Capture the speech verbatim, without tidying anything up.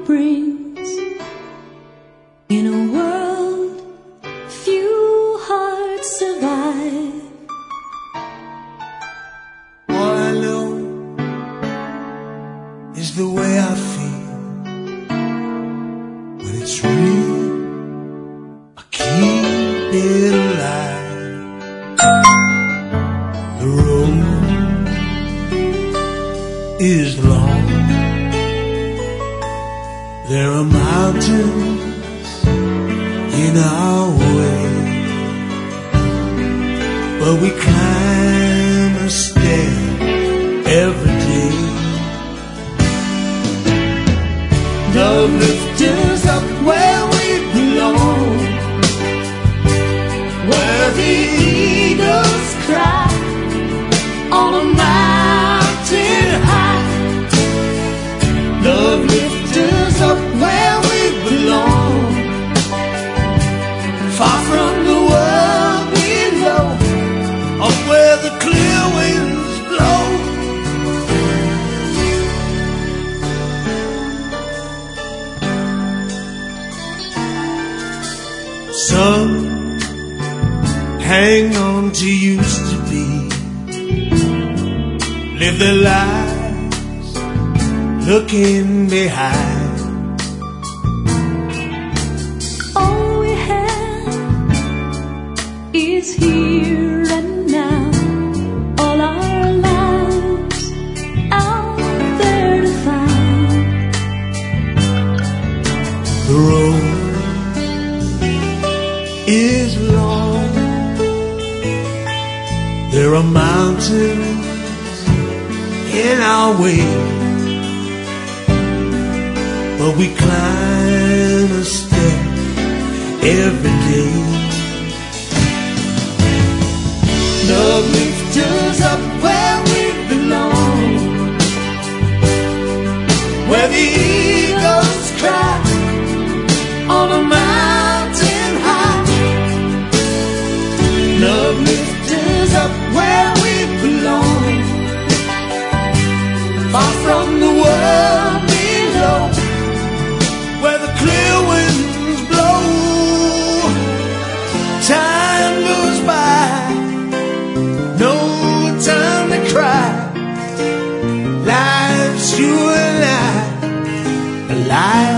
brings. In a world few hearts survive. All I know is the way I feel when it's real. I keep it alive. The road is long. There are mountains in our way, but we climb a stair every day. Love lifts us up where we belong, where the eagles cry on a mountain high. Love lifts us up where we belong, far from the world below, up where the clear winds blow. Some hang on to used to be, live their lives looking behind. All we have is here and now. All our lives out there to find. The road is long. There are mountains in our way, but we climb a step every day. Love lifts us up where we belong, where the eagles cry on a mountain high. Love lifts us up where we belong, far from the world below, where the clear winds blow. Time goes by, no time to cry. Life's you and I, alive.